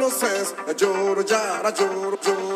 no sense. Joro jara, joro.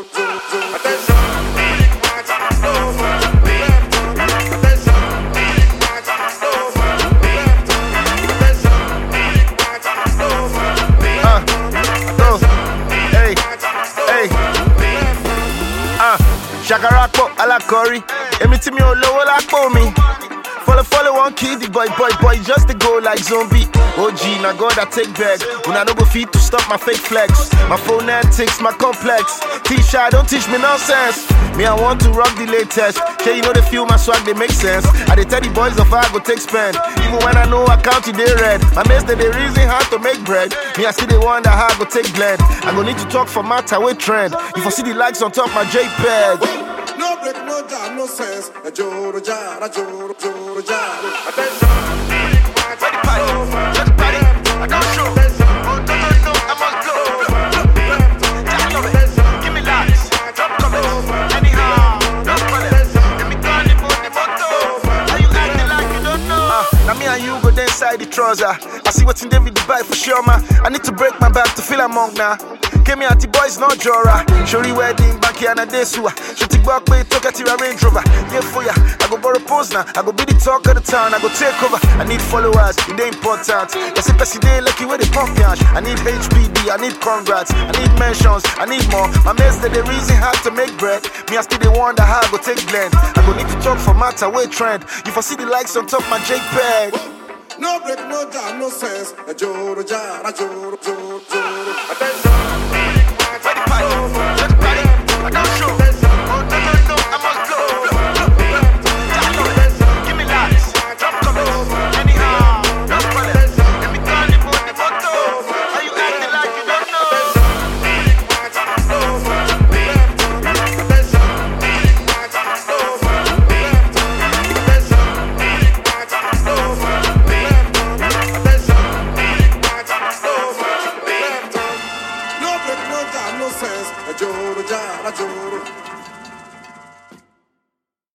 Shakarapo alakori, emi ti mi o lowo lapo mi. Follow one kid, the boy, just to go like zombie. OG, now God I take back. When I no go feed to stop my fake flex. My phonetics, my complex. T-shirt, don't teach me nonsense. Me, I want to rock the latest. Sure, you know they feel my swag, they make sense. I dey tell the boys of I go take spend. Even when I know I count it, they red. My mates, they reason how to make bread. Me, I see they wonder how I go take blend. I go need to talk for matter with trend. If I see the likes on top my JPEG. No break, no jam, no sense. Joro jara, joro jara. Attention, where the party? Let the party. I don't show. Oh, no, I must go. Just love it. Give me likes. Drop comments. Anyhow, no problem. Let me go on the photo. Are you acting like you don't know? Now me and you go there inside the trouser. I see what's in David Dubai for sure, man. I need to break my back to feel among now. Came here at the boys, not Jora. Shori wedding, back here and a day sewer. Shooting back, pay, talk at your Range Rover. Yeah, for ya, I go borrow pose now. I go be the talk of the town, I go take over. I need followers, it ain't important. Yes, if I see they lucky where they pump yash. I need HPD, I need congrats, I need mentions, I need more. My mates, they reason how to make bread. Me, I still they wonder how I go take blend. I go need to talk for matter, way trend. If I see the likes on top my JPEG. No break, no jam, no sense. Joro jara, joro.